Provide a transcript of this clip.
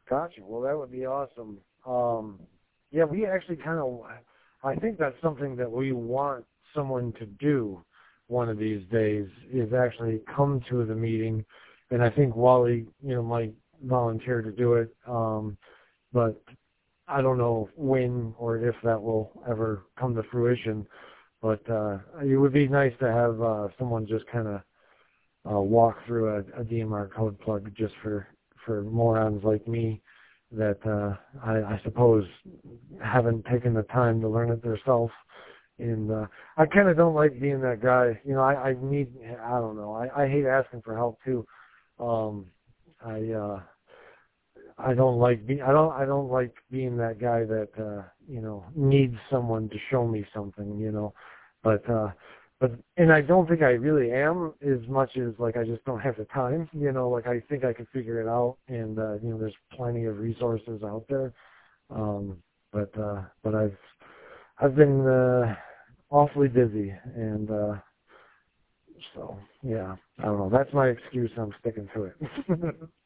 Gotcha. Well, that would be awesome. Yeah, we actually kind of, I think that's something that we want someone to do one of these days is actually come to the meeting. And I think Wally, might volunteer to do it. But I don't know when or if that will ever come to fruition. But it would be nice to have someone just kind of walk through a DMR code plug just for morons like me that I suppose haven't taken the time to learn it themselves. And I kind of don't like being that guy. I don't know. I hate asking for help too. Um, I don't like I don't like being that guy that needs someone to show me something. But and I don't think I really am as much as like I just don't have the time. Like I think I can figure it out, and there's plenty of resources out there. But I've been awfully busy, and so yeah, I don't know. That's my excuse. I'm sticking to it.